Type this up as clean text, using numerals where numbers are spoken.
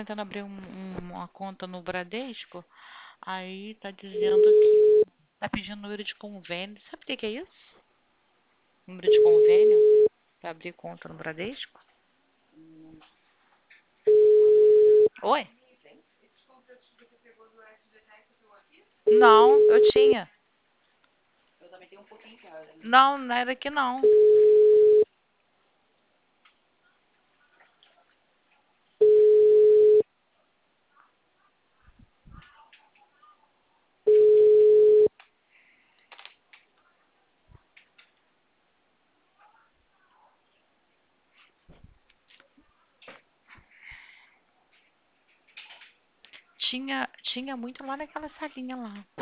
tentando abrir uma conta no Bradesco, aí tá dizendo que tá pedindo número de convênio. Sabe o que que é isso? Número de convênio pra abrir conta no Bradesco? Oi? Não, eu tinha. Não, não era aqui não. Tinha muito lá naquela salinha lá.